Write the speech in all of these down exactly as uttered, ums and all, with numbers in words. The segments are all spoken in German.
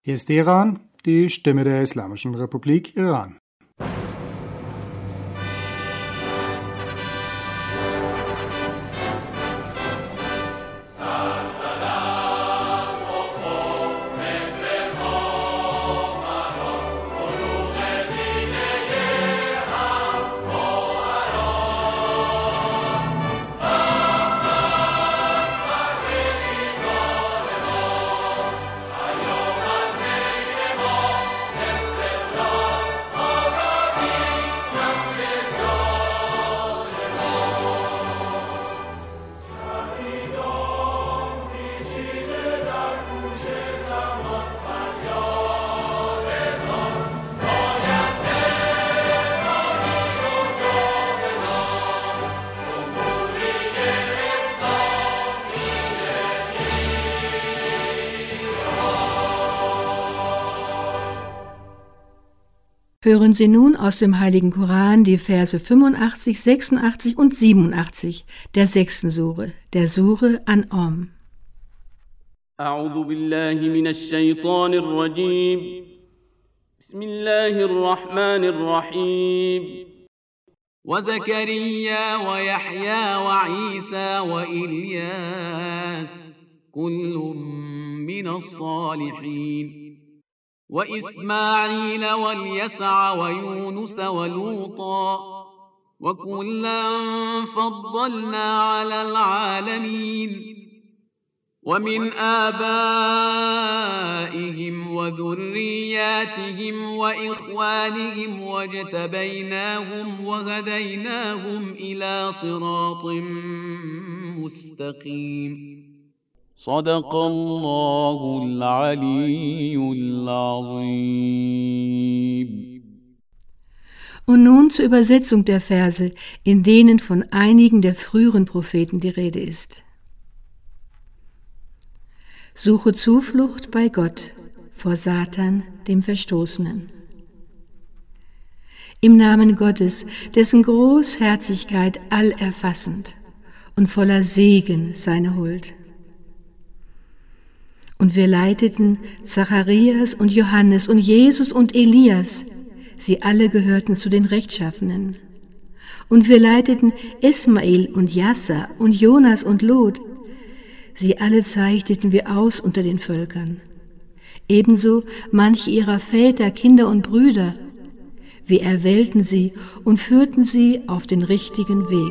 Hier ist Teheran, die Stimme der Islamischen Republik Iran. Hören Sie nun aus dem Heiligen Koran die Verse fünfundachtzig, sechsundachtzig und siebenundachtzig der sechsten Sure, der Sure An'am. أعوذ بالله من الشيطان الرجيم بسم الله الرحمن الرحيم وزكريا ويحيى وعيسى وإلياس كل من الصالحين وإسماعيل واليسع ويونس ولوطا وكلا فضلنا على العالمين ومن آبائهم وذرياتهم وإخوانهم واجتبيناهم وهديناهم إلى صراط مستقيم صدق الله العلي العظيم. Und nun zur Übersetzung der Verse, in denen von einigen der früheren Propheten die Rede ist. Suche Zuflucht bei Gott vor Satan, dem Verstoßenen. Im Namen Gottes, dessen Großherzigkeit allerfassend und voller Segen seine Huld. Und wir leiteten Zacharias und Johannes und Jesus und Elias, sie alle gehörten zu den Rechtschaffenen. Und wir leiteten Ismail und Jassa und Jonas und Lot, sie alle zeichneten wir aus unter den Völkern. Ebenso manche ihrer Väter, Kinder und Brüder, wir erwählten sie und führten sie auf den richtigen Weg.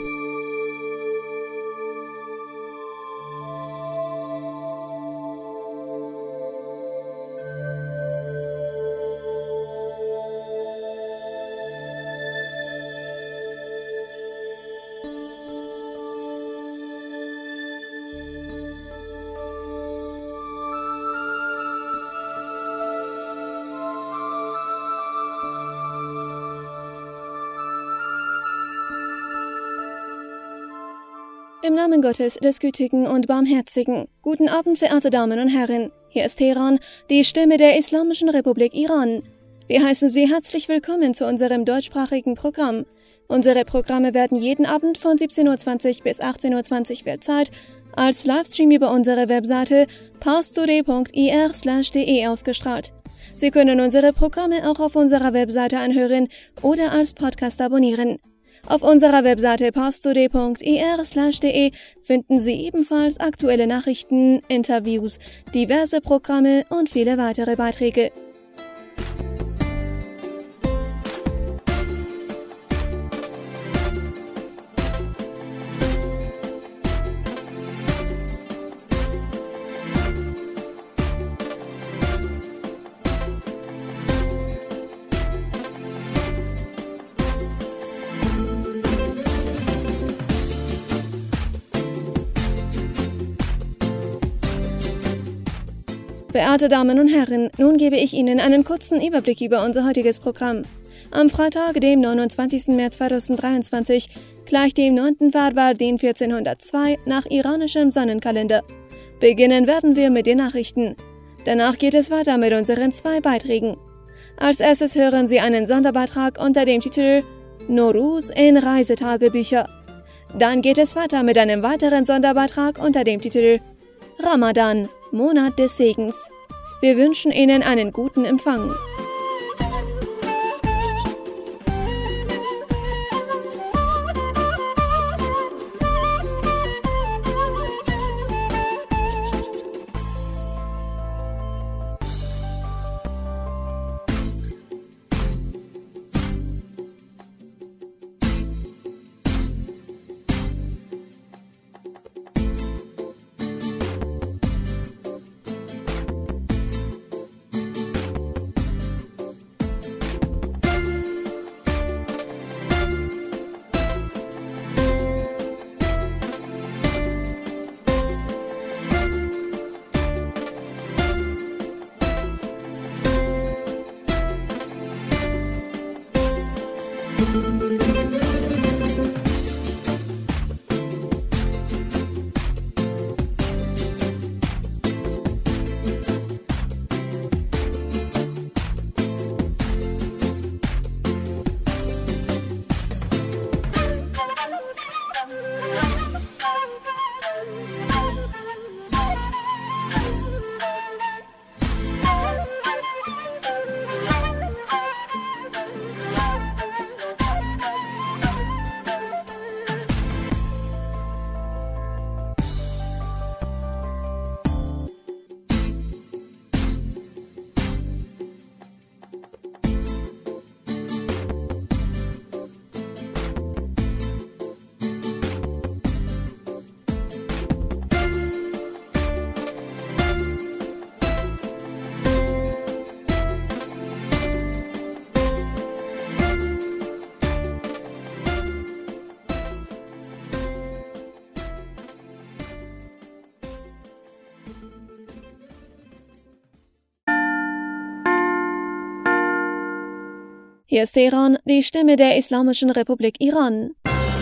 Im Namen Gottes, des Gütigen und Barmherzigen. Guten Abend, verehrte Damen und Herren. Hier ist Teheran, die Stimme der Islamischen Republik Iran. Wir heißen Sie herzlich willkommen zu unserem deutschsprachigen Programm. Unsere Programme werden jeden Abend von siebzehn Uhr zwanzig bis achtzehn Uhr zwanzig Weltzeit als Livestream über unsere Webseite parstoday punkt ir slash de ausgestrahlt. Sie können unsere Programme auch auf unserer Webseite anhören oder als Podcast abonnieren. Auf unserer Webseite parstoday punkt ir slash de finden Sie ebenfalls aktuelle Nachrichten, Interviews, diverse Programme und viele weitere Beiträge. Verehrte Damen und Herren, nun gebe ich Ihnen einen kurzen Überblick über unser heutiges Programm. Am Freitag, dem neunundzwanzigsten März zweitausenddreiundzwanzig, gleich dem neunten Farvardin vierzehnhundertzwei nach iranischem Sonnenkalender. Beginnen werden wir mit den Nachrichten. Danach geht es weiter mit unseren zwei Beiträgen. Als erstes hören Sie einen Sonderbeitrag unter dem Titel Nowruz in Reisetagebücher. Dann geht es weiter mit einem weiteren Sonderbeitrag unter dem Titel Ramadan, Monat des Segens. Wir wünschen Ihnen einen guten Empfang. Hier ist Teheran, die Stimme der Islamischen Republik Iran.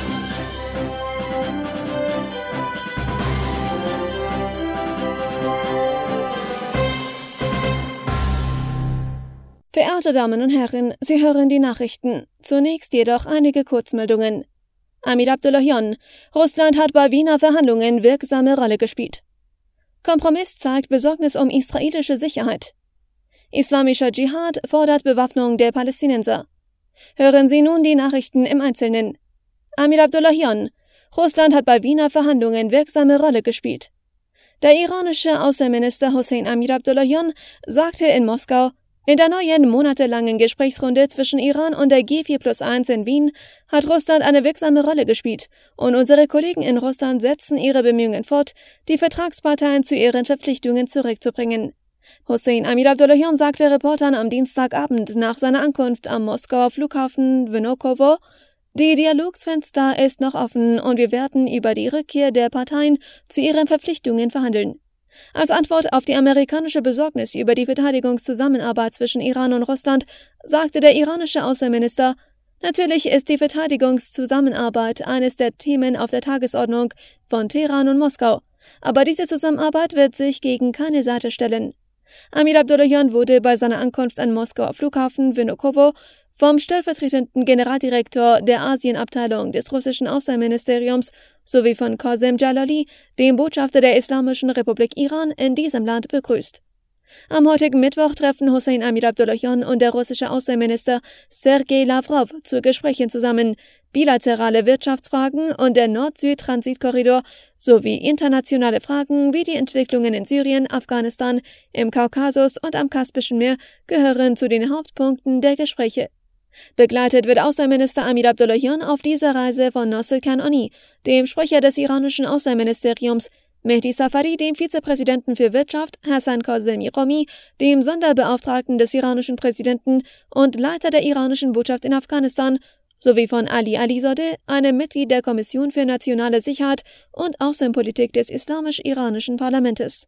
Verehrte Damen und Herren, Sie hören die Nachrichten. Zunächst jedoch einige Kurzmeldungen. Amir Abdullahian: Russland hat bei Wiener Verhandlungen wirksame Rolle gespielt. Kompromiss zeigt Besorgnis um israelische Sicherheit. Islamischer Dschihad fordert Bewaffnung der Palästinenser. Hören Sie nun die Nachrichten im Einzelnen. Amir Abdullahian: Russland hat bei Wiener Verhandlungen wirksame Rolle gespielt. Der iranische Außenminister Hossein Amir Abdullahian sagte in Moskau, in der neuen monatelangen Gesprächsrunde zwischen Iran und der G vier plus eins in Wien hat Russland eine wirksame Rolle gespielt und unsere Kollegen in Russland setzen ihre Bemühungen fort, die Vertragsparteien zu ihren Verpflichtungen zurückzubringen. Hossein Amir Abdullahian sagte Reportern am Dienstagabend nach seiner Ankunft am Moskauer Flughafen Vnukovo, die Dialogsfenster ist noch offen und wir werden über die Rückkehr der Parteien zu ihren Verpflichtungen verhandeln. Als Antwort auf die amerikanische Besorgnis über die Verteidigungszusammenarbeit zwischen Iran und Russland sagte der iranische Außenminister, natürlich ist die Verteidigungszusammenarbeit eines der Themen auf der Tagesordnung von Teheran und Moskau, aber diese Zusammenarbeit wird sich gegen keine Seite stellen. Amir Abdullahian wurde bei seiner Ankunft am Moskauer Flughafen Vnukovo vom stellvertretenden Generaldirektor der Asienabteilung des russischen Außenministeriums sowie von Qasem Jalali, dem Botschafter der Islamischen Republik Iran, in diesem Land begrüßt. Am heutigen Mittwoch treffen Hossein Amir Abdullahian und der russische Außenminister Sergei Lavrov zu Gesprächen zusammen, bilaterale Wirtschaftsfragen und der Nord-Süd-Transitkorridor sowie internationale Fragen wie die Entwicklungen in Syrien, Afghanistan, im Kaukasus und am Kaspischen Meer gehören zu den Hauptpunkten der Gespräche. Begleitet wird Außenminister Amir Abdullahian auf dieser Reise von Nosir Kanani, dem Sprecher des iranischen Außenministeriums, Mehdi Safari, dem Vizepräsidenten für Wirtschaft, Hassan Kazemi Romi, dem Sonderbeauftragten des iranischen Präsidenten und Leiter der iranischen Botschaft in Afghanistan, sowie von Ali Alizadeh, einem Mitglied der Kommission für nationale Sicherheit und Außenpolitik des islamisch-iranischen Parlaments.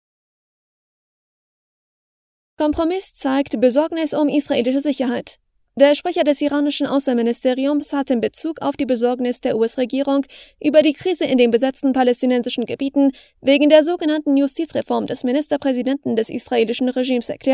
Kompromiss zeigt Besorgnis um israelische Sicherheit. Der Sprecher des iranischen Außenministeriums hat in Bezug auf die Besorgnis der U S-Regierung über die Krise in den besetzten palästinensischen Gebieten wegen der sogenannten Justizreform des Ministerpräsidenten des israelischen Regimes erklärt,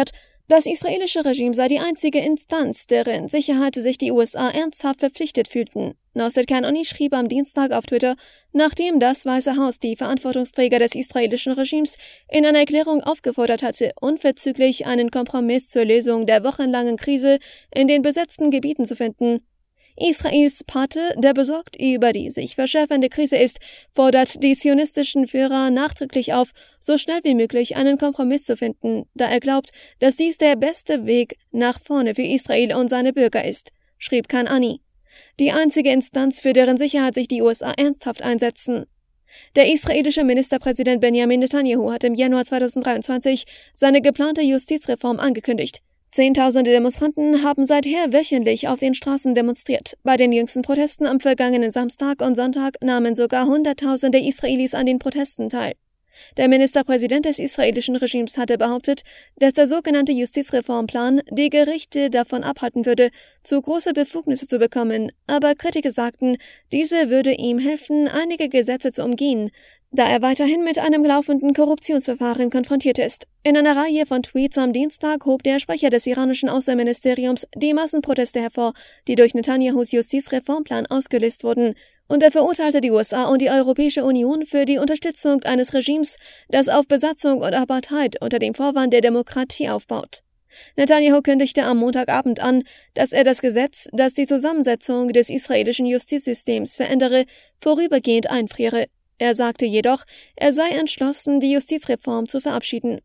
Das israelische Regime sei die einzige Instanz, deren Sicherheit sich die U S A ernsthaft verpflichtet fühlten. Nasser Kanani schrieb am Dienstag auf Twitter, nachdem das Weiße Haus die Verantwortungsträger des israelischen Regimes in einer Erklärung aufgefordert hatte, unverzüglich einen Kompromiss zur Lösung der wochenlangen Krise in den besetzten Gebieten zu finden. Israels Pate, der besorgt über die sich verschärfende Krise ist, fordert die zionistischen Führer nachdrücklich auf, so schnell wie möglich einen Kompromiss zu finden, da er glaubt, dass dies der beste Weg nach vorne für Israel und seine Bürger ist, schrieb Kanani. Die einzige Instanz, für deren Sicherheit sich die U S A ernsthaft einsetzen. Der israelische Ministerpräsident Benjamin Netanyahu hat im Januar zweitausenddreiundzwanzig seine geplante Justizreform angekündigt. Zehntausende Demonstranten haben seither wöchentlich auf den Straßen demonstriert. Bei den jüngsten Protesten am vergangenen Samstag und Sonntag nahmen sogar Hunderttausende Israelis an den Protesten teil. Der Ministerpräsident des israelischen Regimes hatte behauptet, dass der sogenannte Justizreformplan die Gerichte davon abhalten würde, zu große Befugnisse zu bekommen, aber Kritiker sagten, diese würde ihm helfen, einige Gesetze zu umgehen, da er weiterhin mit einem laufenden Korruptionsverfahren konfrontiert ist. In einer Reihe von Tweets am Dienstag hob der Sprecher des iranischen Außenministeriums die Massenproteste hervor, die durch Netanyahus Justizreformplan ausgelöst wurden, und er verurteilte die U S A und die Europäische Union für die Unterstützung eines Regimes, das auf Besatzung und Apartheid unter dem Vorwand der Demokratie aufbaut. Netanyahu kündigte am Montagabend an, dass er das Gesetz, das die Zusammensetzung des israelischen Justizsystems verändere, vorübergehend einfriere. Er sagte jedoch, er sei entschlossen, die Justizreform zu verabschieden.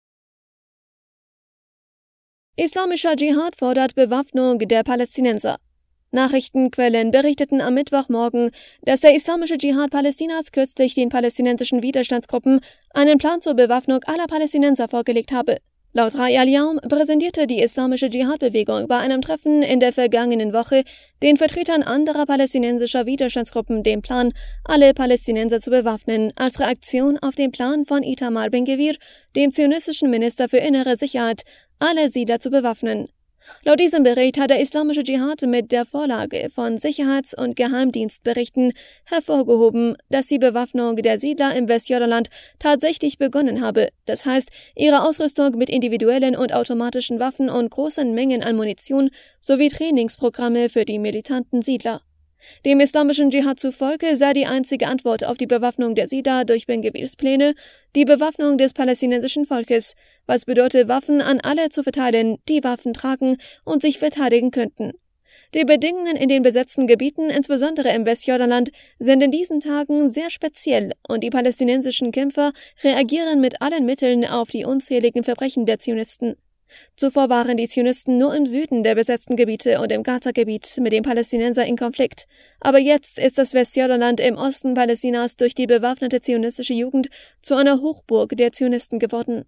Islamischer Dschihad fordert Bewaffnung der Palästinenser. Nachrichtenquellen berichteten am Mittwochmorgen, dass der Islamische Dschihad Palästinas kürzlich den palästinensischen Widerstandsgruppen einen Plan zur Bewaffnung aller Palästinenser vorgelegt habe. Laut Rai al-Yawm präsentierte die Islamische Dschihad-Bewegung bei einem Treffen in der vergangenen Woche den Vertretern anderer palästinensischer Widerstandsgruppen den Plan, alle Palästinenser zu bewaffnen, als Reaktion auf den Plan von Itamar Ben-Gvir, dem zionistischen Minister für innere Sicherheit, alle Siedler zu bewaffnen. Laut diesem Bericht hat der Islamische Dschihad mit der Vorlage von Sicherheits- und Geheimdienstberichten hervorgehoben, dass die Bewaffnung der Siedler im Westjordanland tatsächlich begonnen habe, das heißt, ihre Ausrüstung mit individuellen und automatischen Waffen und großen Mengen an Munition sowie Trainingsprogramme für die militanten Siedler. Dem islamischen Dschihad zufolge sei die einzige Antwort auf die Bewaffnung der Siedler durch Ben-Gvirs Pläne die Bewaffnung des palästinensischen Volkes, was bedeutet, Waffen an alle zu verteilen, die Waffen tragen und sich verteidigen könnten. Die Bedingungen in den besetzten Gebieten, insbesondere im Westjordanland, sind in diesen Tagen sehr speziell und die palästinensischen Kämpfer reagieren mit allen Mitteln auf die unzähligen Verbrechen der Zionisten. Zuvor waren die Zionisten nur im Süden der besetzten Gebiete und im Gaza-Gebiet mit den Palästinensern in Konflikt. Aber jetzt ist das Westjordanland im Osten Palästinas durch die bewaffnete zionistische Jugend zu einer Hochburg der Zionisten geworden.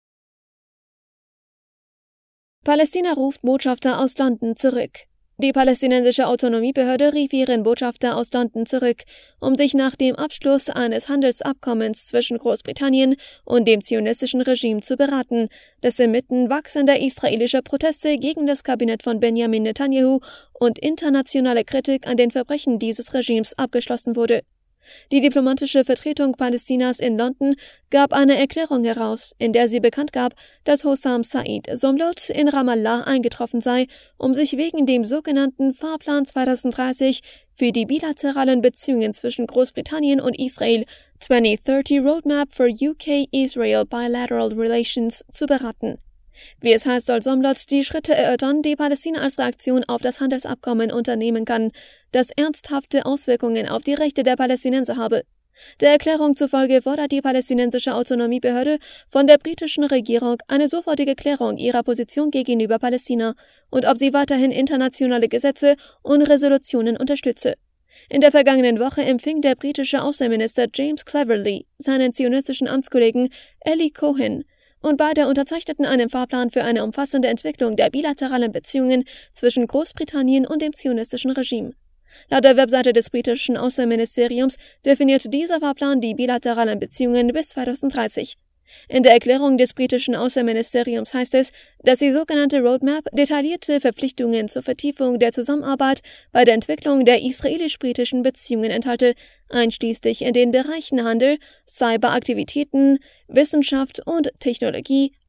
Palästina ruft Botschafter aus London zurück. Die palästinensische Autonomiebehörde rief ihren Botschafter aus London zurück, um sich nach dem Abschluss eines Handelsabkommens zwischen Großbritannien und dem zionistischen Regime zu beraten, das inmitten wachsender israelischer Proteste gegen das Kabinett von Benjamin Netanyahu und internationale Kritik an den Verbrechen dieses Regimes abgeschlossen wurde. Die diplomatische Vertretung Palästinas in London gab eine Erklärung heraus, in der sie bekannt gab, dass Hossam Said Zomlot in Ramallah eingetroffen sei, um sich wegen dem sogenannten Fahrplan zweitausenddreißig für die bilateralen Beziehungen zwischen Großbritannien und Israel zwanzig dreißig Roadmap for U K-Israel Bilateral Relations zu beraten. Wie es heißt, soll Zomlot die Schritte erörtern, die Palästina als Reaktion auf das Handelsabkommen unternehmen kann, das ernsthafte Auswirkungen auf die Rechte der Palästinenser habe. Der Erklärung zufolge fordert die palästinensische Autonomiebehörde von der britischen Regierung eine sofortige Klärung ihrer Position gegenüber Palästina und ob sie weiterhin internationale Gesetze und Resolutionen unterstütze. In der vergangenen Woche empfing der britische Außenminister James Cleverly seinen zionistischen Amtskollegen Eli Cohen, und beide unterzeichneten einen Fahrplan für eine umfassende Entwicklung der bilateralen Beziehungen zwischen Großbritannien und dem zionistischen Regime. Laut der Webseite des britischen Außenministeriums definiert dieser Fahrplan die bilateralen Beziehungen bis zweitausenddreißig. In der Erklärung des britischen Außenministeriums heißt es, dass die sogenannte Roadmap detaillierte Verpflichtungen zur Vertiefung der Zusammenarbeit bei der Entwicklung der israelisch-britischen Beziehungen enthalte, einschließlich in den Bereichen Handel, Cyberaktivitäten, Wissenschaft und Technologie,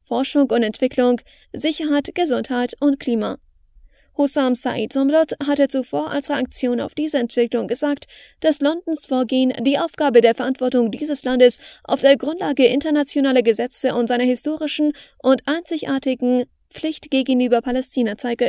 Forschung und Entwicklung, Sicherheit, Gesundheit und Klima. Hussam Said Zomlot hatte zuvor als Reaktion auf diese Entwicklung gesagt, dass Londons Vorgehen die Aufgabe der Verantwortung dieses Landes auf der Grundlage internationaler Gesetze und seiner historischen und einzigartigen Pflicht gegenüber Palästina zeige.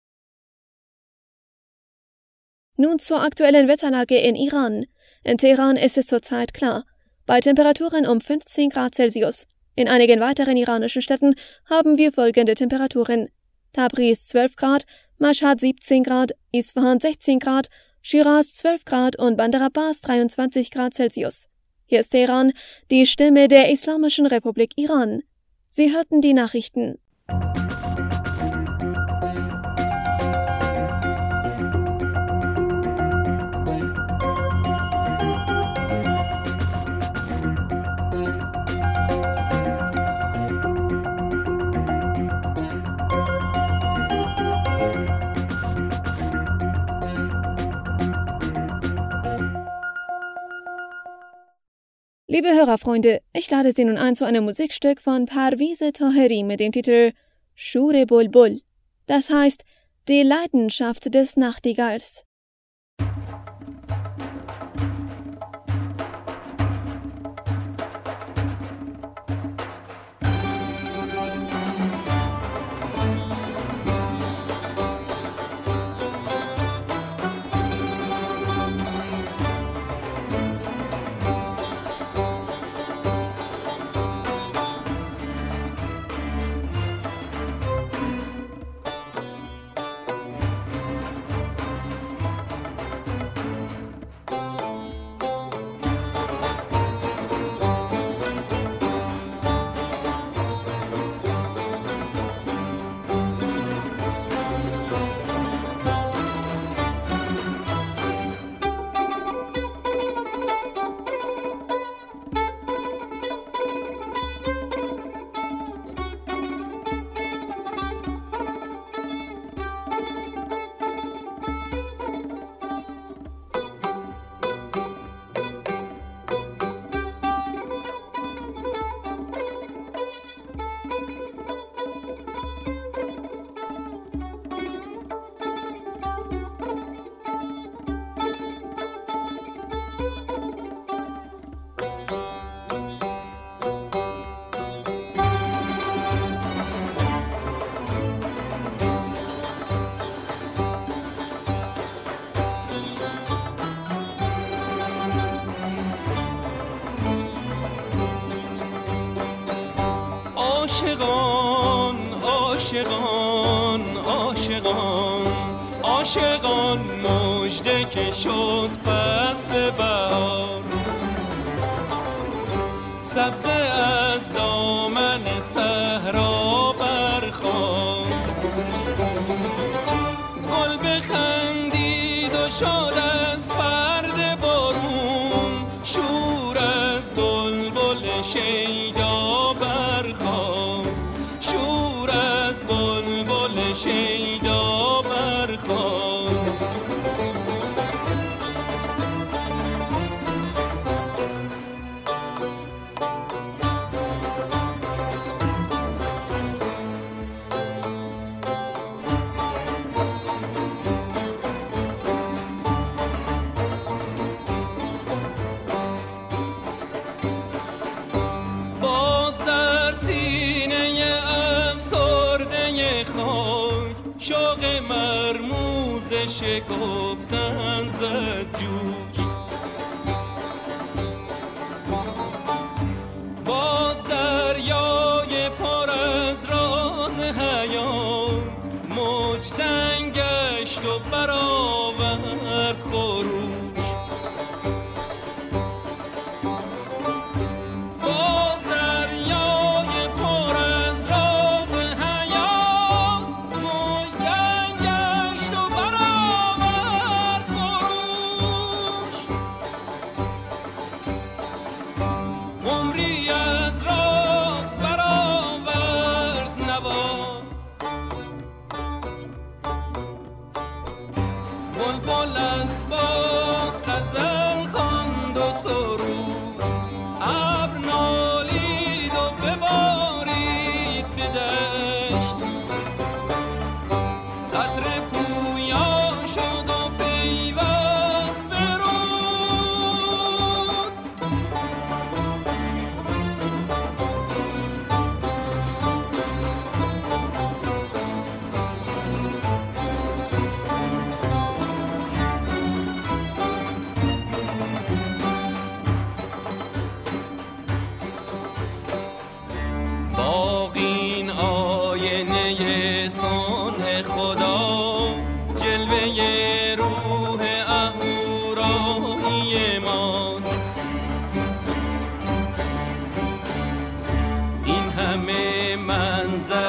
Nun zur aktuellen Wetterlage in Iran. In Teheran ist es zurzeit klar, bei Temperaturen um fünfzehn Grad Celsius. In einigen weiteren iranischen Städten haben wir folgende Temperaturen: Tabriz zwölf Grad, Mashhad siebzehn Grad, Isfahan sechzehn Grad, Shiraz zwölf Grad und Bandar Abbas dreiundzwanzig Grad Celsius. Hier ist Teheran, die Stimme der Islamischen Republik Iran. Sie hörten die Nachrichten. Liebe Hörerfreunde, ich lade Sie nun ein zu einem Musikstück von Parviz Taheri mit dem Titel Shure Bulbul. Das heißt, die Leidenschaft des Nachtigalls. عاشقان عاشقان عاشقان عاشقان مژده که شد فصل بهار سبزه از دامن صحرا برخاست گل بخندید و شد از پرده بارون شور از بلبل شیدا برخاست شور از بلبل شیدا برخاست شوق مرموز شکفتن زد جوش باز دریای پر از راز حیات موج زنگ گشت و برآورد خروش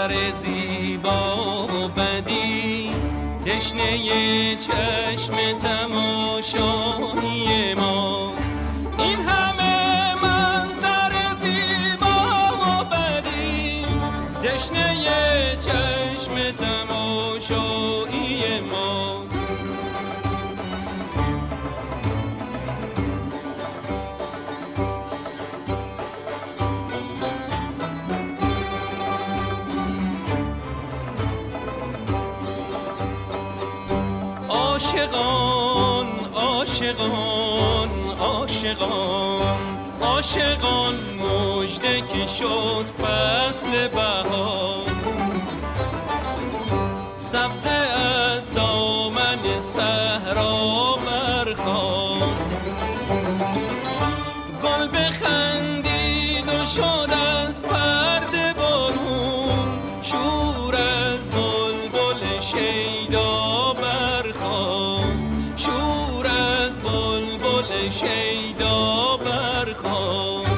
منظر زیبا و بدی تشنه چشم تماشایی ماست. این همه منظر زیبا و بدی تشنه چشم تماشایی ماست. عاشقان عاشقان عاشقان عاشقان مژده که شد فصل بهار، سبزه از دامن صحرا برخاست، گل بخندید و شد از پرده بارون، شور از بلبل شیدا برخاست، شور از بلبل شیدا برخاست.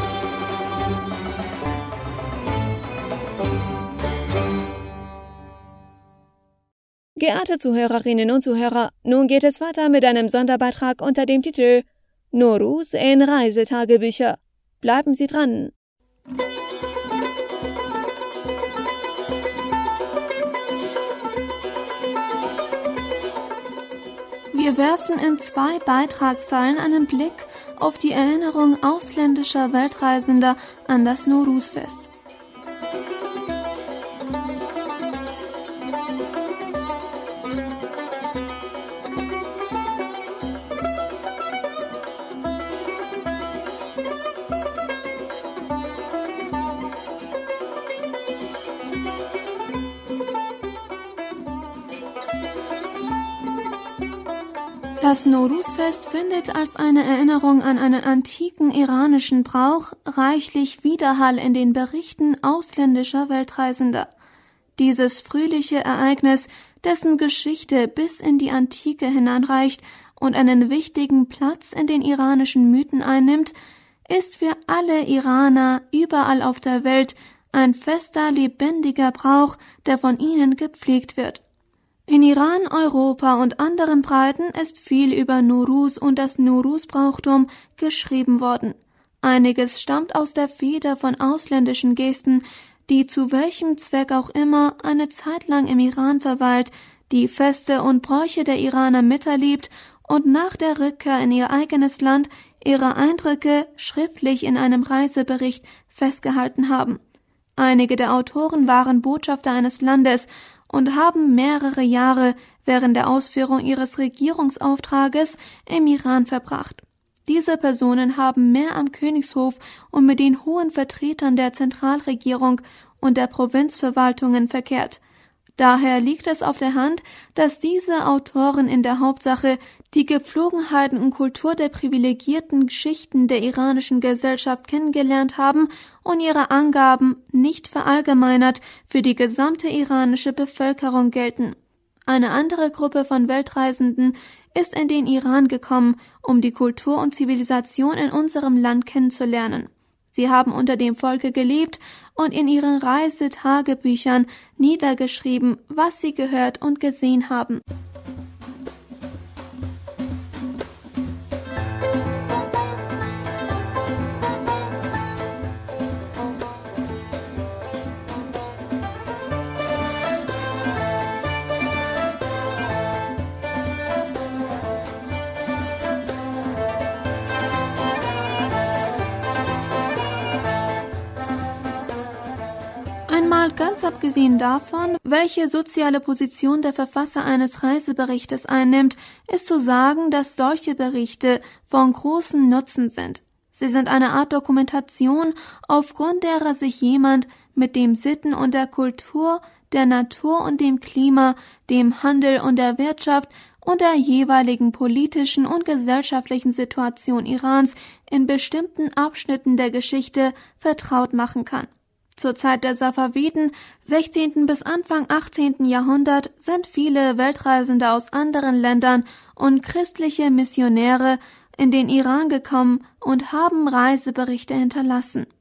Geehrte Zuhörerinnen und Zuhörer, nun geht es weiter mit einem Sonderbeitrag unter dem Titel Nowruz in Reisetagebücher. Bleiben Sie dran! Wir werfen in zwei Beitragsteilen einen Blick auf die Erinnerung ausländischer Weltreisender an das Nowruz-Fest. Das Nowruz-Fest findet als eine Erinnerung an einen antiken iranischen Brauch reichlich Widerhall in den Berichten ausländischer Weltreisender. Dieses fröhliche Ereignis, dessen Geschichte bis in die Antike hineinreicht und einen wichtigen Platz in den iranischen Mythen einnimmt, ist für alle Iraner überall auf der Welt ein fester, lebendiger Brauch, der von ihnen gepflegt wird. In Iran, Europa und anderen Breiten ist viel über Nowruz und das Nowruz-Brauchtum geschrieben worden. Einiges stammt aus der Feder von ausländischen Gesten, die zu welchem Zweck auch immer eine Zeit lang im Iran verweilt, die Feste und Bräuche der Iraner miterlebt und nach der Rückkehr in ihr eigenes Land ihre Eindrücke schriftlich in einem Reisebericht festgehalten haben. Einige der Autoren waren Botschafter eines Landes und haben mehrere Jahre während der Ausführung ihres Regierungsauftrages im Iran verbracht. Diese Personen haben mehr am Königshof und mit den hohen Vertretern der Zentralregierung und der Provinzverwaltungen verkehrt. Daher liegt es auf der Hand, dass diese Autoren in der Hauptsache die Gepflogenheiten und Kultur der privilegierten Schichten der iranischen Gesellschaft kennengelernt haben und ihre Angaben nicht verallgemeinert für die gesamte iranische Bevölkerung gelten. Eine andere Gruppe von Weltreisenden ist in den Iran gekommen, um die Kultur und Zivilisation in unserem Land kennenzulernen. Sie haben unter dem Volke gelebt und in ihren Reisetagebüchern niedergeschrieben, was sie gehört und gesehen haben. Ganz abgesehen davon, welche soziale Position der Verfasser eines Reiseberichtes einnimmt, ist zu sagen, dass solche Berichte von großem Nutzen sind. Sie sind eine Art Dokumentation, aufgrund derer sich jemand mit dem Sitten und der Kultur, der Natur und dem Klima, dem Handel und der Wirtschaft und der jeweiligen politischen und gesellschaftlichen Situation Irans in bestimmten Abschnitten der Geschichte vertraut machen kann. Zur Zeit der Safawiden, sechzehnten bis Anfang achtzehnten Jahrhundert, sind viele Weltreisende aus anderen Ländern und christliche Missionäre in den Iran gekommen und haben Reiseberichte hinterlassen.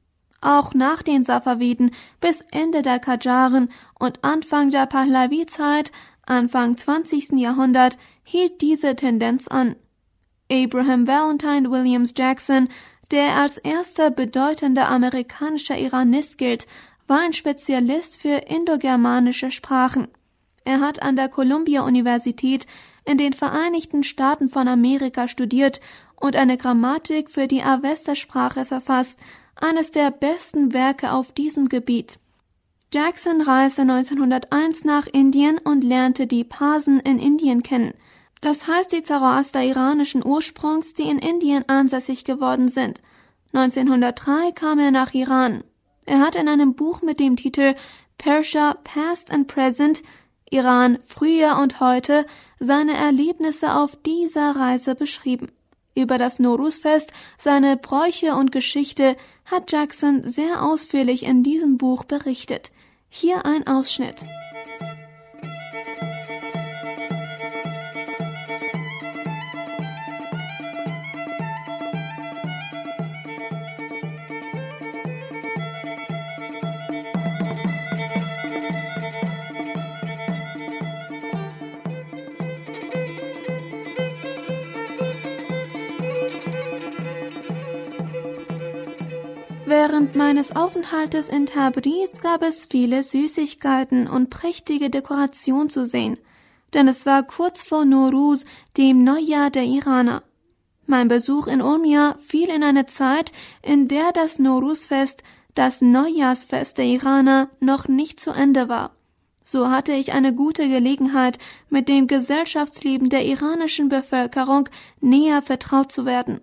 Auch nach den Safawiden bis Ende der Qajaren und Anfang der Pahlavi-Zeit, Anfang zwanzigsten Jahrhundert, hielt diese Tendenz an. Abraham Valentine Williams Jackson, der als erster bedeutender amerikanischer Iranist gilt, war ein Spezialist für indogermanische Sprachen. Er hat an der Columbia-Universität in den Vereinigten Staaten von Amerika studiert und eine Grammatik für die Avesta-Sprache verfasst, eines der besten Werke auf diesem Gebiet. Jackson reiste neunzehnhunderteins nach Indien und lernte die Parsen in Indien kennen, das heißt die Zoroaster iranischen Ursprungs, die in Indien ansässig geworden sind. neunzehnhundertdrei kam er nach Iran. Er hat in einem Buch mit dem Titel Persia Past and Present, Iran früher und heute, seine Erlebnisse auf dieser Reise beschrieben. Über das Nowruz-Fest, seine Bräuche und Geschichte hat Jackson sehr ausführlich in diesem Buch berichtet. Hier ein Ausschnitt. Während meines Aufenthaltes in Tabriz gab es viele Süßigkeiten und prächtige Dekoration zu sehen, denn es war kurz vor Nowruz, dem Neujahr der Iraner. Mein Besuch in Urmia fiel in eine Zeit, in der das Nowruz-Fest, das Neujahrsfest der Iraner, noch nicht zu Ende war. So hatte ich eine gute Gelegenheit, mit dem Gesellschaftsleben der iranischen Bevölkerung näher vertraut zu werden.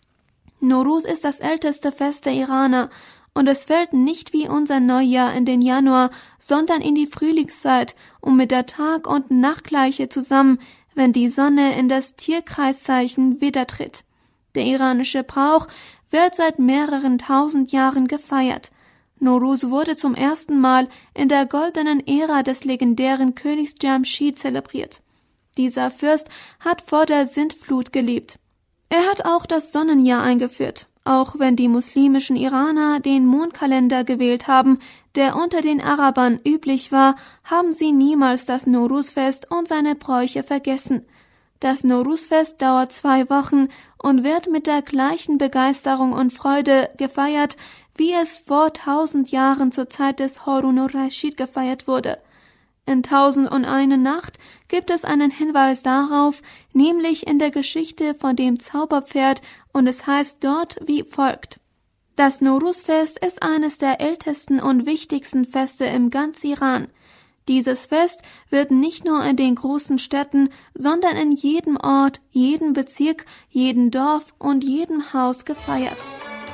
Nowruz ist das älteste Fest der Iraner und es fällt nicht wie unser Neujahr in den Januar, sondern in die Frühlingszeit und mit der Tag- und Nachtgleiche zusammen, wenn die Sonne in das Tierkreiszeichen Widder tritt. Der iranische Brauch wird seit mehreren tausend Jahren gefeiert. Nowruz wurde zum ersten Mal in der goldenen Ära des legendären Königs Jamshid zelebriert. Dieser Fürst hat vor der Sintflut gelebt. Er hat auch das Sonnenjahr eingeführt, auch wenn die muslimischen Iraner den Mondkalender gewählt haben, der unter den Arabern üblich war, haben sie niemals das Nowruz-Fest und seine Bräuche vergessen. Das Nowruz-Fest dauert zwei Wochen und wird mit der gleichen Begeisterung und Freude gefeiert, wie es vor tausend Jahren zur Zeit des Harun ar-Raschid gefeiert wurde. In Tausend und eine Nacht gibt es einen Hinweis darauf, nämlich in der Geschichte von dem Zauberpferd, und es heißt dort wie folgt. Das Nowruz-Fest ist eines der ältesten und wichtigsten Feste im ganzen Iran. Dieses Fest wird nicht nur in den großen Städten, sondern in jedem Ort, jedem Bezirk, jedem Dorf und jedem Haus gefeiert.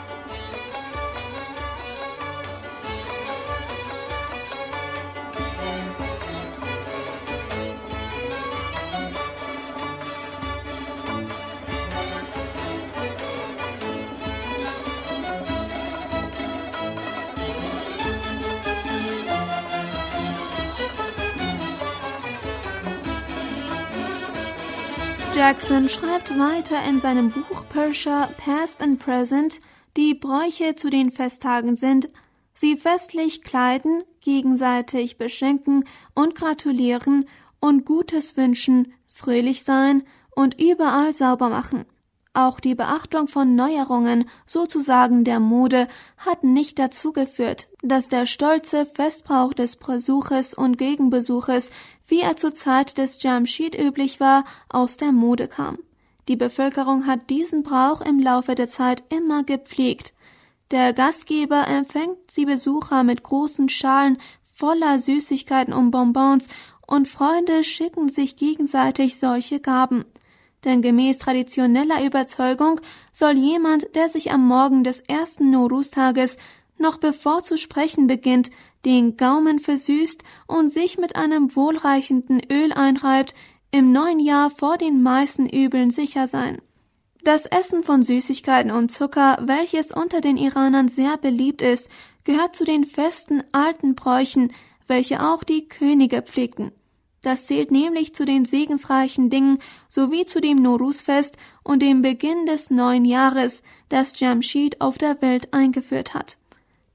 Jackson schreibt weiter in seinem Buch Persia Past and Present, die Bräuche zu den Festtagen sind, sie festlich kleiden, gegenseitig beschenken und gratulieren und Gutes wünschen, fröhlich sein und überall sauber machen. Auch die Beachtung von Neuerungen, sozusagen der Mode, hat nicht dazu geführt, dass der stolze Festbrauch des Besuches und Gegenbesuches, wie er zur Zeit des Jamshid üblich war, aus der Mode kam. Die Bevölkerung hat diesen Brauch im Laufe der Zeit immer gepflegt. Der Gastgeber empfängt die Besucher mit großen Schalen voller Süßigkeiten und Bonbons und Freunde schicken sich gegenseitig solche Gaben. Denn gemäß traditioneller Überzeugung soll jemand, der sich am Morgen des ersten Nowruz-Tages, noch bevor zu sprechen beginnt, den Gaumen versüßt und sich mit einem wohlreichenden Öl einreibt, im neuen Jahr vor den meisten Übeln sicher sein. Das Essen von Süßigkeiten und Zucker, welches unter den Iranern sehr beliebt ist, gehört zu den festen alten Bräuchen, welche auch die Könige pflegten. Das zählt nämlich zu den segensreichen Dingen sowie zu dem Nowruz-Fest und dem Beginn des neuen Jahres, das Jamshid auf der Welt eingeführt hat.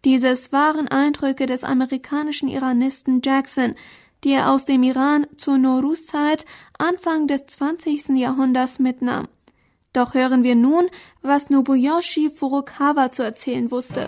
Dieses waren Eindrücke des amerikanischen Iranisten Jackson, die er aus dem Iran zur Nowruz-Zeit Anfang des zwanzigsten Jahrhunderts mitnahm. Doch hören wir nun, was Nobuyoshi Furukawa zu erzählen wusste.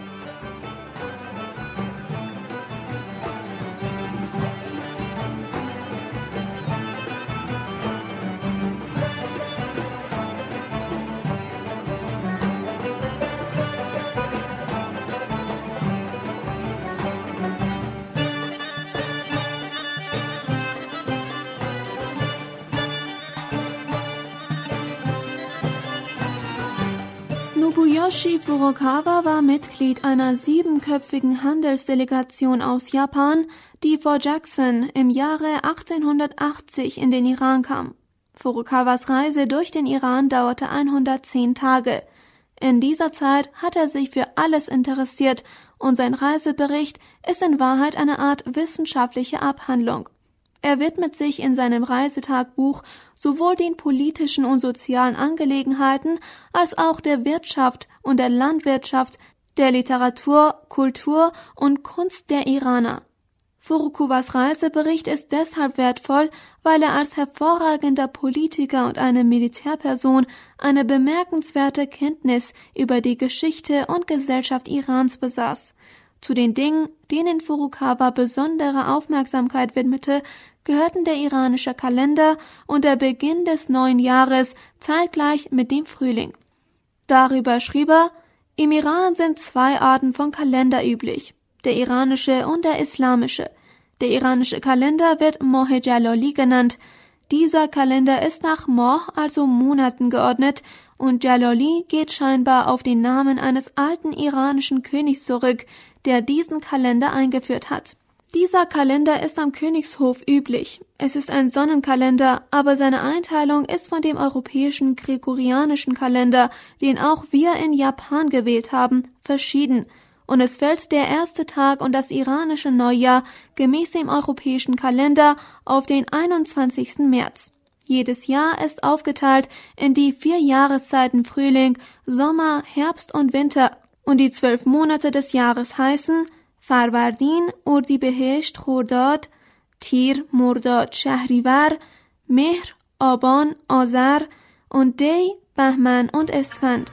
Nobuyoshi Furukawa war Mitglied einer siebenköpfigen Handelsdelegation aus Japan, die vor Jackson im Jahre achtzehnhundertachtzig in den Iran kam. Furukawas Reise durch den Iran dauerte hundertzehn Tage. In dieser Zeit hat er sich für alles interessiert und sein Reisebericht ist in Wahrheit eine Art wissenschaftliche Abhandlung. Er widmet sich in seinem Reisetagbuch sowohl den politischen und sozialen Angelegenheiten als auch der Wirtschaft und der Landwirtschaft, der Literatur, Kultur und Kunst der Iraner. Furukawas Reisebericht ist deshalb wertvoll, weil er als hervorragender Politiker und eine Militärperson eine bemerkenswerte Kenntnis über die Geschichte und Gesellschaft Irans besaß. Zu den Dingen, denen Furukawa besondere Aufmerksamkeit widmete, gehörten der iranische Kalender und der Beginn des neuen Jahres zeitgleich mit dem Frühling. Darüber schrieb er: Im Iran sind zwei Arten von Kalender üblich, der iranische und der islamische. Der iranische Kalender wird Moh-e Jalali genannt. Dieser Kalender ist nach Moh, also Monaten, geordnet und Jalali geht scheinbar auf den Namen eines alten iranischen Königs zurück, der diesen Kalender eingeführt hat. Dieser Kalender ist am Königshof üblich. Es ist ein Sonnenkalender, aber seine Einteilung ist von dem europäischen gregorianischen Kalender, den auch wir in Japan gewählt haben, verschieden. Und es fällt der erste Tag und das iranische Neujahr gemäß dem europäischen Kalender auf den einundzwanzigsten März. Jedes Jahr ist aufgeteilt in die vier Jahreszeiten Frühling, Sommer, Herbst und Winter. Und die zwölf Monate des Jahres heißen فروردین، اردیبهشت، خرداد، تیر، مرداد، شهریور، مهر، آبان، آذر und دی، بهمن und اسفند.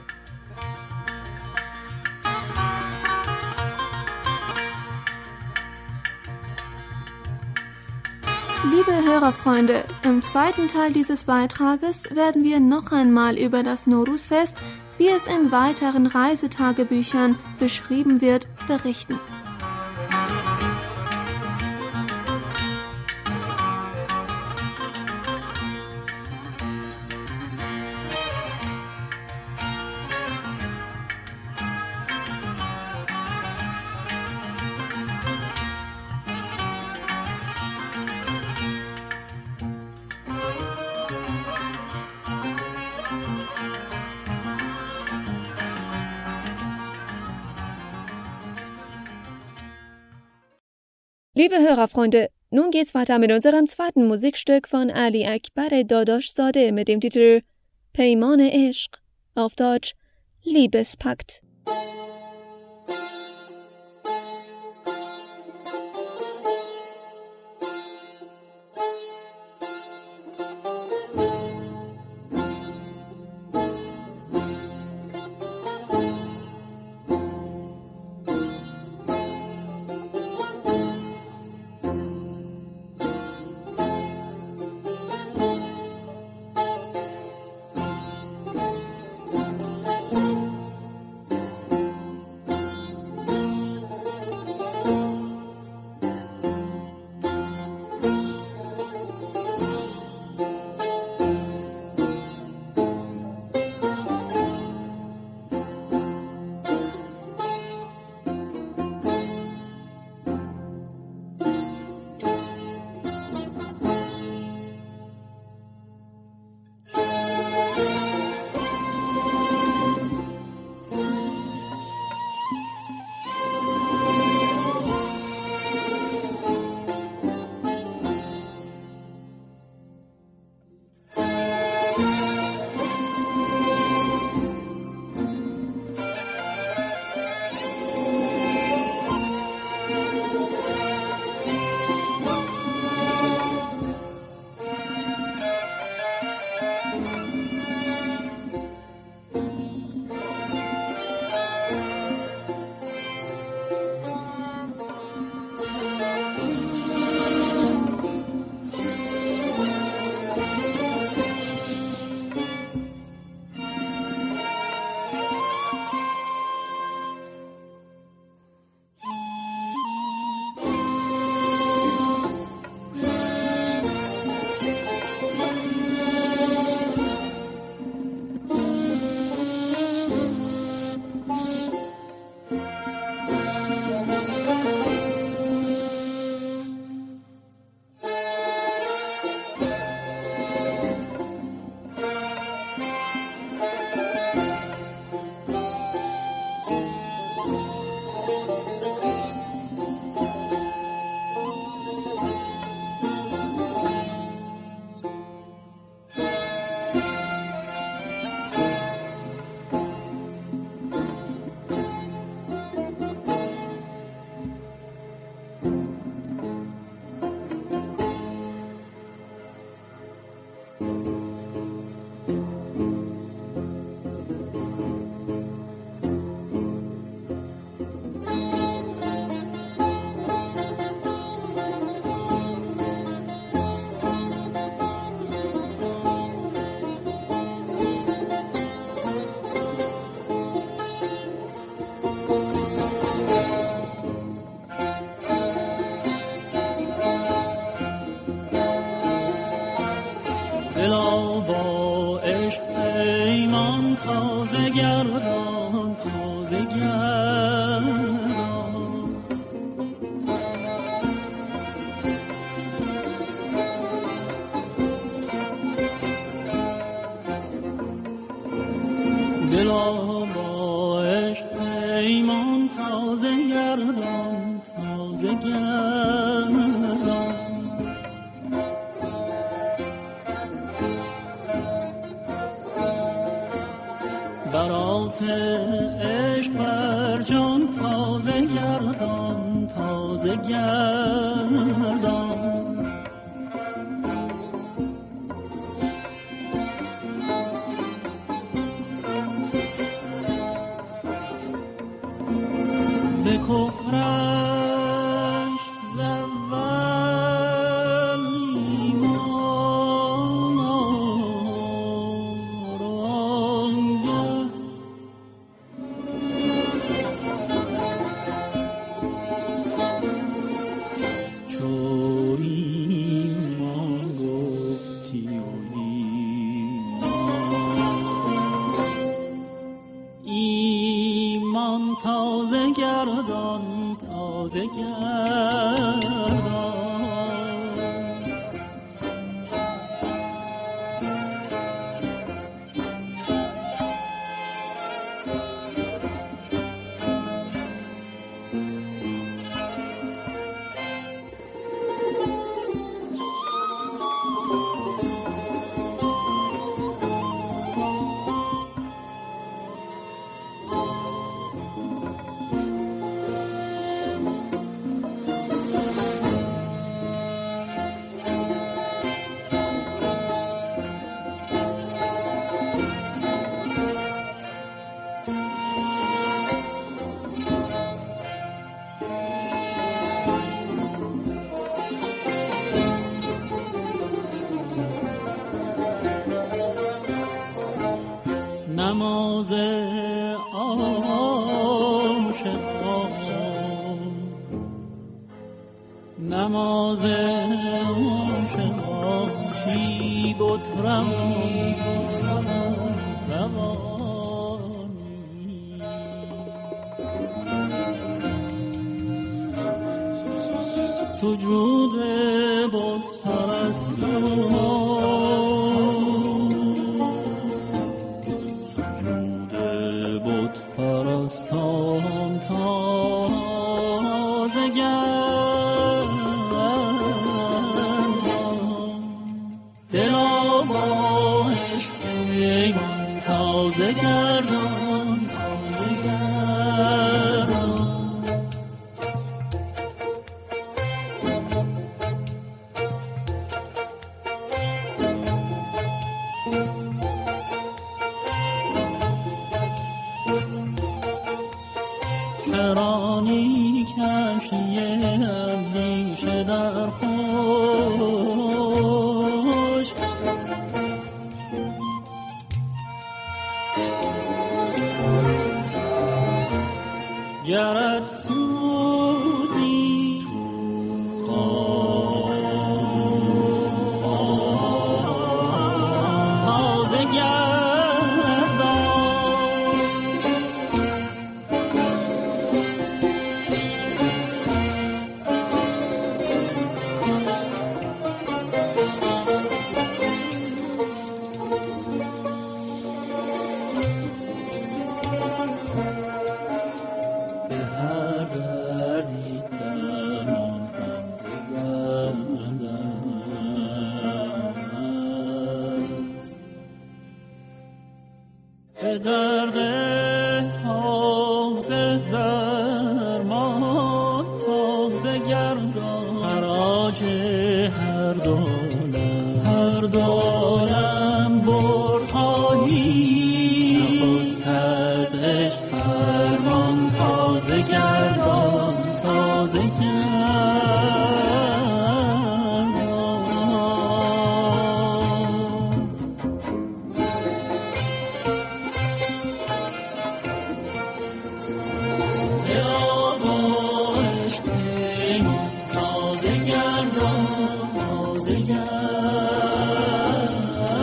Liebe Hörerfreunde, im zweiten Teil dieses Beitrages werden wir noch einmal über das Nowruz-Fest, wie es in weiteren Reisetagebüchern beschrieben wird, berichten. Liebe Hörerfreunde, nun geht's weiter mit unserem zweiten Musikstück von Ali Akbar Dadaschzadeh mit dem Titel Peyman-e Ishq, auf Deutsch Liebespakt. دلا با عشق پیمان تازه گردان تازه گردان دلا با عشق پیمان تازه گردان تازه گردان برات عشق بر جان تازه گردان تازه گردان به کفرش زول ایمان آرانگه چو ایمان گفتی و ایمان ایمان تازه گردان تازه گردان نماز عاشقان نماز عاشقان چی بت روانی سجود بت پرستان تازه گردان دلا با عشق پیمان تازه گردان تازه گردان کرانی کشیه اندیشه در خوش گرت سوزیست تازه گردان به هر دردی درمان هم زنده است به درد تازه درمان تازه گردان خراج هر دولم هر دولم برد خواهی نخست از عشق فرمان تازه گردان تازه گردان یا با عشق تازه گردان تازه گردان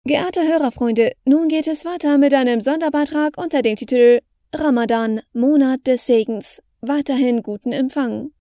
Geehrte Hörerfreunde, nun geht es weiter mit einem Sonderbeitrag unter dem Titel Ramadan, Monat des Segens. Weiterhin guten Empfang.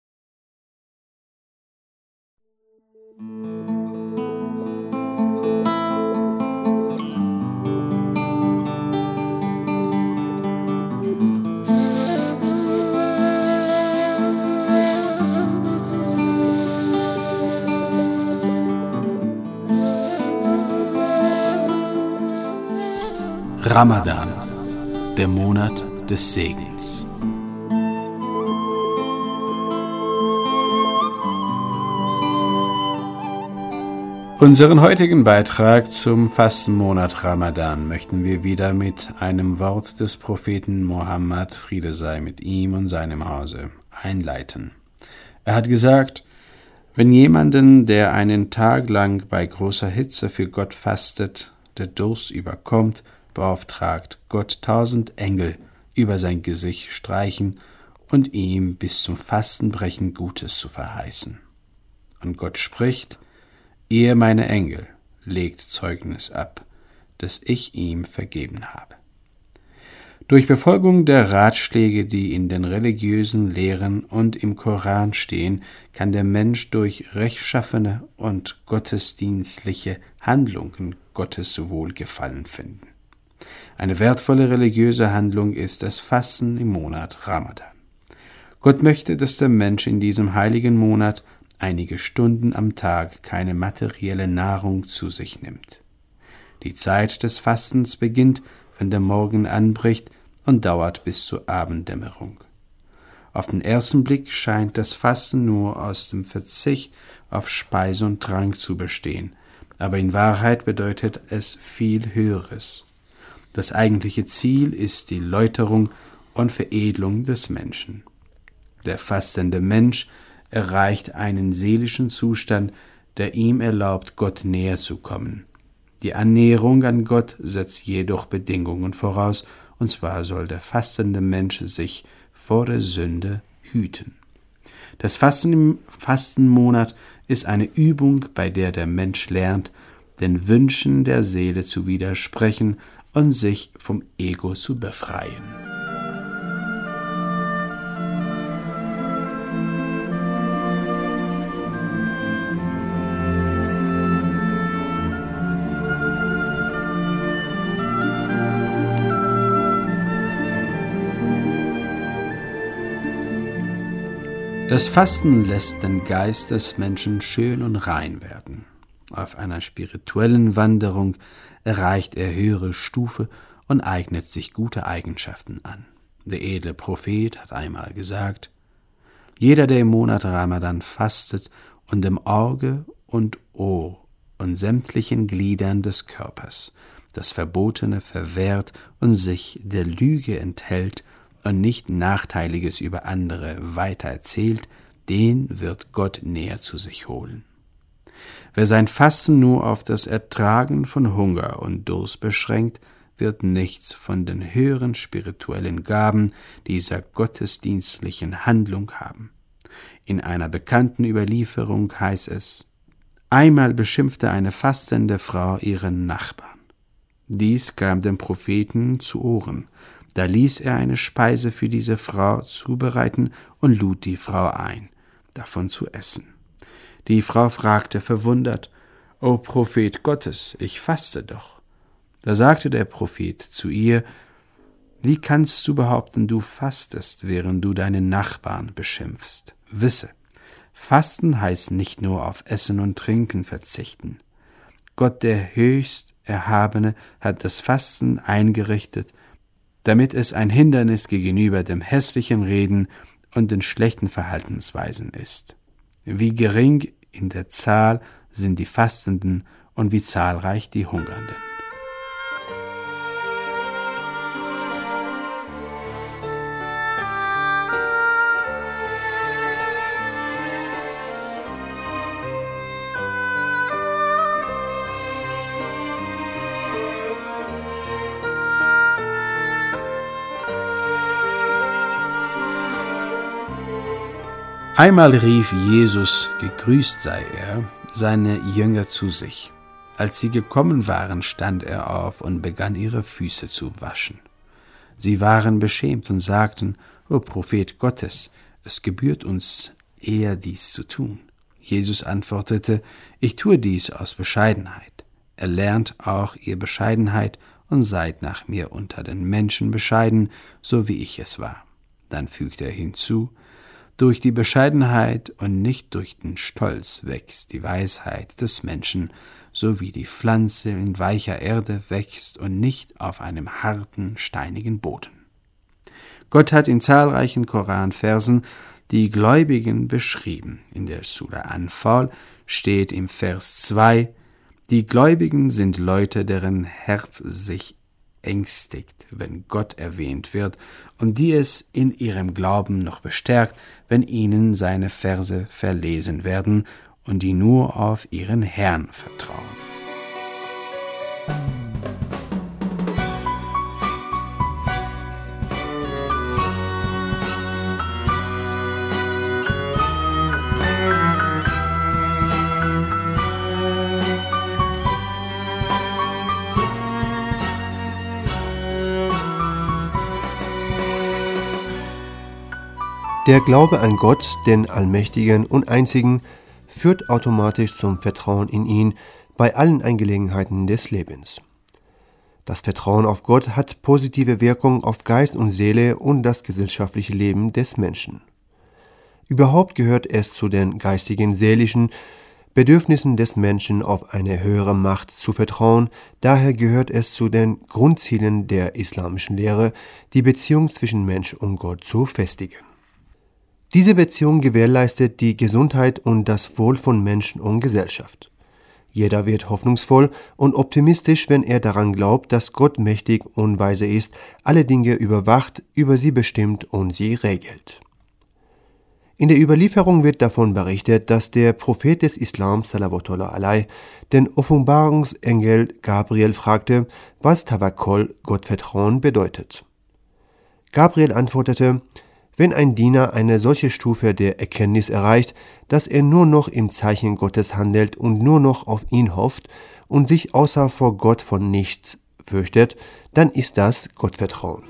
Ramadan, der Monat des Segens. Unseren heutigen Beitrag zum Fastenmonat Ramadan möchten wir wieder mit einem Wort des Propheten Mohammed, Friede sei mit ihm und seinem Hause, einleiten. Er hat gesagt: Wenn jemanden, der einen Tag lang bei großer Hitze für Gott fastet, der Durst überkommt, beauftragt Gott tausend Engel über sein Gesicht streichen und ihm bis zum Fastenbrechen Gutes zu verheißen. Und Gott spricht: Ihr, meine Engel, legt Zeugnis ab, dass ich ihm vergeben habe. Durch Befolgung der Ratschläge, die in den religiösen Lehren und im Koran stehen, kann der Mensch durch rechtschaffene und gottesdienstliche Handlungen Gottes Wohlgefallen finden. Eine wertvolle religiöse Handlung ist das Fasten im Monat Ramadan. Gott möchte, dass der Mensch in diesem heiligen Monat einige Stunden am Tag keine materielle Nahrung zu sich nimmt. Die Zeit des Fastens beginnt, wenn der Morgen anbricht und dauert bis zur Abenddämmerung. Auf den ersten Blick scheint das Fasten nur aus dem Verzicht auf Speise und Trank zu bestehen, aber in Wahrheit bedeutet es viel Höheres. Das eigentliche Ziel ist die Läuterung und Veredelung des Menschen. Der fastende Mensch erreicht einen seelischen Zustand, der ihm erlaubt, Gott näher zu kommen. Die Annäherung an Gott setzt jedoch Bedingungen voraus, und zwar soll der fastende Mensch sich vor der Sünde hüten. Das Fasten im Fastenmonat ist eine Übung, bei der der Mensch lernt, den Wünschen der Seele zu widersprechen und sich vom Ego zu befreien. Das Fasten lässt den Geist des Menschen schön und rein werden. Auf einer spirituellen Wanderung erreicht er höhere Stufe und eignet sich gute Eigenschaften an. Der edle Prophet hat einmal gesagt: Jeder, der im Monat Ramadan fastet und im Auge und Ohr und sämtlichen Gliedern des Körpers das Verbotene verwehrt und sich der Lüge enthält und nicht Nachteiliges über andere weitererzählt, den wird Gott näher zu sich holen. Wer sein Fasten nur auf das Ertragen von Hunger und Durst beschränkt, wird nichts von den höheren spirituellen Gaben dieser gottesdienstlichen Handlung haben. In einer bekannten Überlieferung heißt es: Einmal beschimpfte eine fastende Frau ihren Nachbarn. Dies kam dem Propheten zu Ohren. Da ließ er eine Speise für diese Frau zubereiten und lud die Frau ein, davon zu essen. Die Frau fragte verwundert: O Prophet Gottes, ich faste doch. Da sagte der Prophet zu ihr: Wie kannst du behaupten, du fastest, während du deinen Nachbarn beschimpfst? Wisse, Fasten heißt nicht nur auf Essen und Trinken verzichten. Gott, der höchst Erhabene, hat das Fasten eingerichtet, damit es ein Hindernis gegenüber dem hässlichen Reden und den schlechten Verhaltensweisen ist. Wie gering in der Zahl sind die Fastenden und wie zahlreich die Hungernden. Einmal rief Jesus, gegrüßt sei er, seine Jünger zu sich. Als sie gekommen waren, stand er auf und begann ihre Füße zu waschen. Sie waren beschämt und sagten: O Prophet Gottes, es gebührt uns eher dies zu tun. Jesus antwortete: Ich tue dies aus Bescheidenheit. Erlernt auch ihr Bescheidenheit und seid nach mir unter den Menschen bescheiden, so wie ich es war. Dann fügte er hinzu: Durch die Bescheidenheit und nicht durch den Stolz wächst die Weisheit des Menschen, so wie die Pflanze in weicher Erde wächst und nicht auf einem harten, steinigen Boden. Gott hat in zahlreichen Koranversen die Gläubigen beschrieben. In der Sura Anfal steht im Vers zwei: Die Gläubigen sind Leute, deren Herz sich ängstigt, wenn Gott erwähnt wird, und die es in ihrem Glauben noch bestärkt, wenn ihnen seine Verse verlesen werden, und die nur auf ihren Herrn vertrauen. Der Glaube an Gott, den Allmächtigen und Einzigen, führt automatisch zum Vertrauen in ihn bei allen Angelegenheiten des Lebens. Das Vertrauen auf Gott hat positive Wirkung auf Geist und Seele und das gesellschaftliche Leben des Menschen. Überhaupt gehört es zu den geistigen, seelischen Bedürfnissen des Menschen, auf eine höhere Macht zu vertrauen. Daher gehört es zu den Grundzielen der islamischen Lehre, die Beziehung zwischen Mensch und Gott zu festigen. Diese Beziehung gewährleistet die Gesundheit und das Wohl von Menschen und Gesellschaft. Jeder wird hoffnungsvoll und optimistisch, wenn er daran glaubt, dass Gott mächtig und weise ist, alle Dinge überwacht, über sie bestimmt und sie regelt. In der Überlieferung wird davon berichtet, dass der Prophet des Islam, salawatullah alayh, den Offenbarungsengel Gabriel fragte, was Tawakkul, Gottvertrauen, bedeutet. Gabriel antwortete: Wenn ein Diener eine solche Stufe der Erkenntnis erreicht, dass er nur noch im Zeichen Gottes handelt und nur noch auf ihn hofft und sich außer vor Gott von nichts fürchtet, dann ist das Gottvertrauen.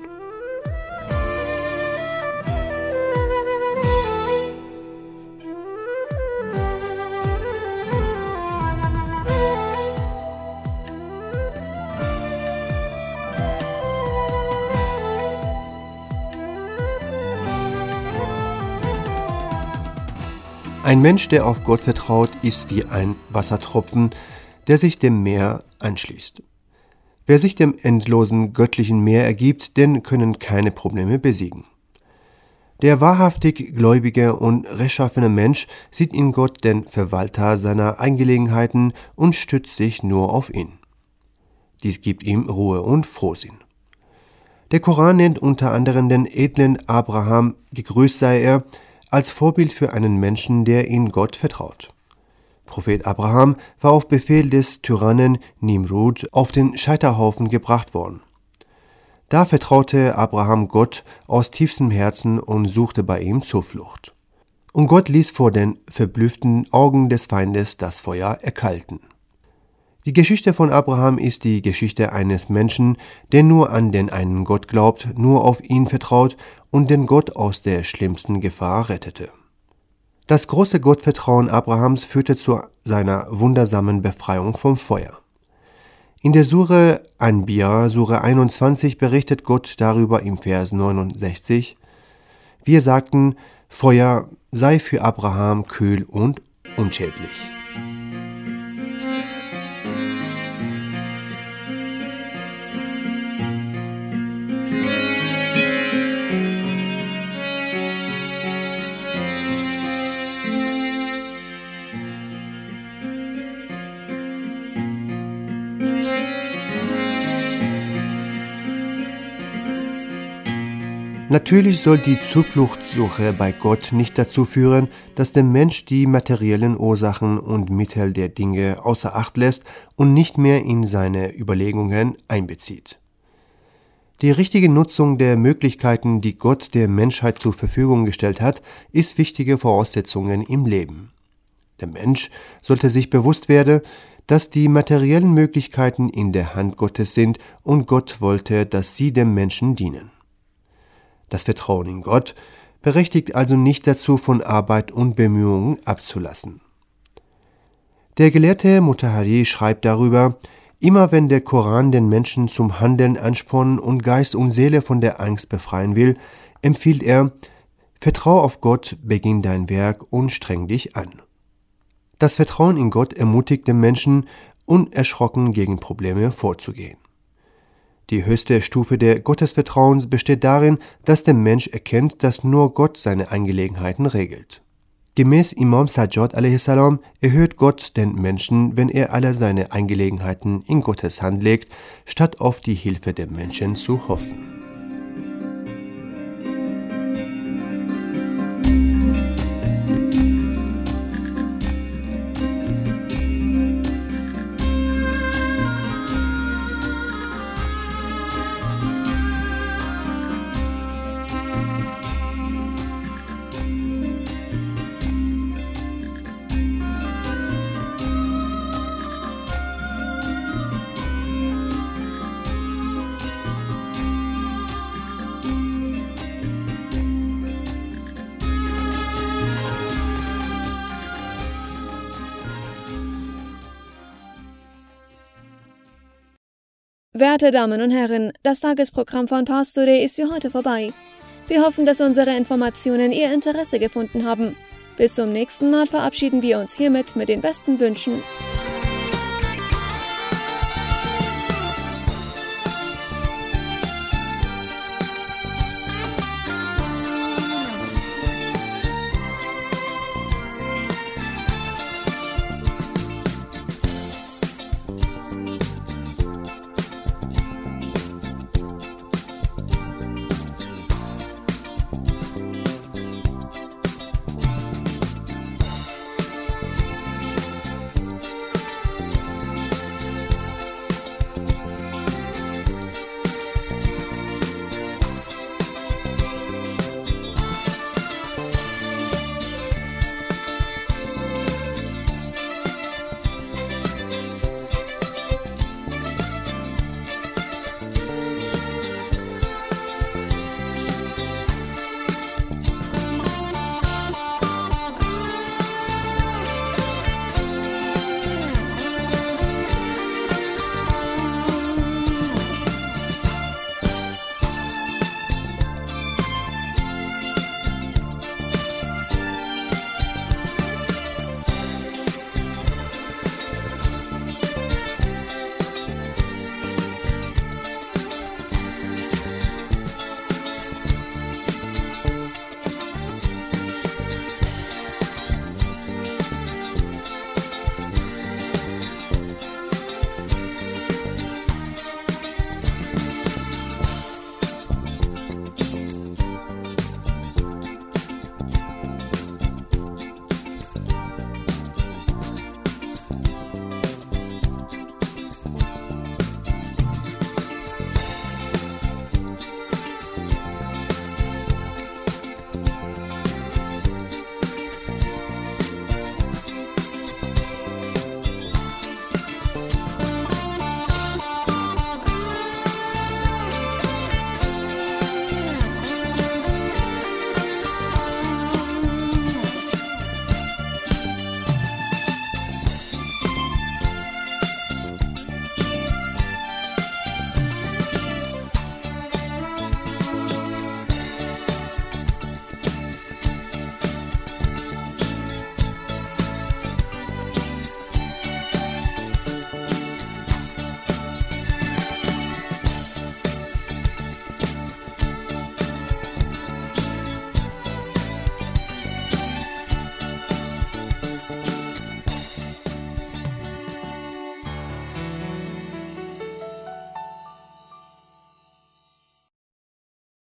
Ein Mensch, der auf Gott vertraut, ist wie ein Wassertropfen, der sich dem Meer anschließt. Wer sich dem endlosen göttlichen Meer ergibt, den können keine Probleme besiegen. Der wahrhaftig gläubige und rechtschaffene Mensch sieht in Gott den Verwalter seiner Angelegenheiten und stützt sich nur auf ihn. Dies gibt ihm Ruhe und Frohsinn. Der Koran nennt unter anderem den edlen Abraham, gegrüßt sei er, als Vorbild für einen Menschen, der in Gott vertraut. Prophet Abraham war auf Befehl des Tyrannen Nimrud auf den Scheiterhaufen gebracht worden. Da vertraute Abraham Gott aus tiefstem Herzen und suchte bei ihm Zuflucht. Und Gott ließ vor den verblüfften Augen des Feindes das Feuer erkalten. Die Geschichte von Abraham ist die Geschichte eines Menschen, der nur an den einen Gott glaubt, nur auf ihn vertraut und den Gott aus der schlimmsten Gefahr rettete. Das große Gottvertrauen Abrahams führte zu seiner wundersamen Befreiung vom Feuer. In der Sure Anbiya, Sure einundzwanzig, berichtet Gott darüber im Vers neunundsechzig: Wir sagten, Feuer sei für Abraham kühl und unschädlich. Natürlich soll die Zufluchtssuche bei Gott nicht dazu führen, dass der Mensch die materiellen Ursachen und Mittel der Dinge außer Acht lässt und nicht mehr in seine Überlegungen einbezieht. Die richtige Nutzung der Möglichkeiten, die Gott der Menschheit zur Verfügung gestellt hat, ist wichtige Voraussetzung im Leben. Der Mensch sollte sich bewusst werden, dass die materiellen Möglichkeiten in der Hand Gottes sind und Gott wollte, dass sie dem Menschen dienen. Das Vertrauen in Gott berechtigt also nicht dazu, von Arbeit und Bemühungen abzulassen. Der Gelehrte Mutahari schreibt darüber: Immer wenn der Koran den Menschen zum Handeln anspornen und Geist und Seele von der Angst befreien will, empfiehlt er: Vertrau auf Gott, beginn dein Werk und streng dich an. Das Vertrauen in Gott ermutigt den Menschen, unerschrocken gegen Probleme vorzugehen. Die höchste Stufe der Gottesvertrauens besteht darin, dass der Mensch erkennt, dass nur Gott seine Angelegenheiten regelt. Gemäß Imam Sajjad a.s. erhöht Gott den Menschen, wenn er alle seine Angelegenheiten in Gottes Hand legt, statt auf die Hilfe der Menschen zu hoffen. Werte Damen und Herren, das Tagesprogramm von Pars Today ist für heute vorbei. Wir hoffen, dass unsere Informationen Ihr Interesse gefunden haben. Bis zum nächsten Mal verabschieden wir uns hiermit mit den besten Wünschen.